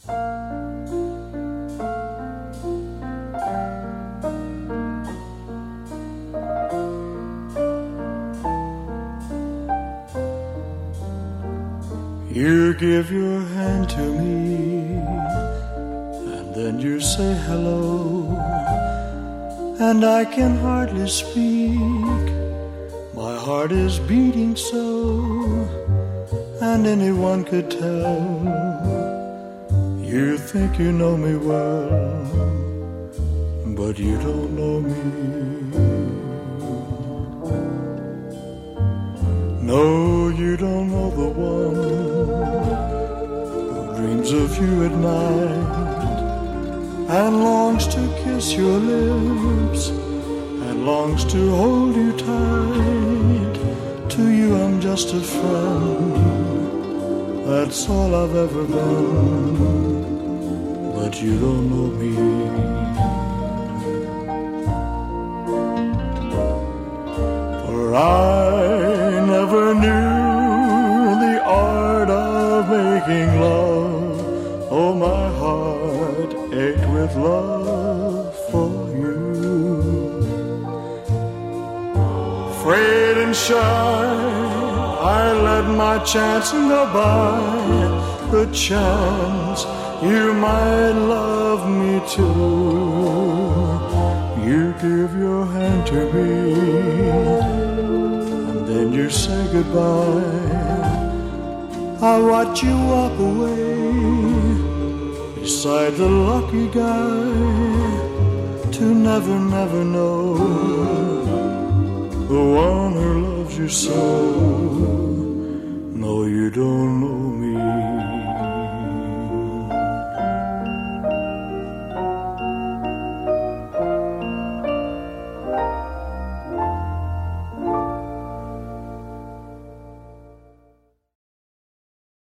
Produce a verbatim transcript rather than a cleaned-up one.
You give your hand to me, and then you say hello, and I can hardly speak. My heart is beating so, and anyone could tell. You think you know me well, but you don't know me. No, you don't know the one who dreams of you at night and longs to kiss your lips and longs to hold you tight. To you I'm just a friend, that's all I've ever been, but you don't know me. For I never knew the art of making love. Oh, my heart ached with love for you. Afraid and shy, I let my chance go by, the chance you might love me too. You give your hand to me, then you say goodbye. I watch you walk away beside the lucky guy, to never, never know the one who loves you so. No, you don't know me.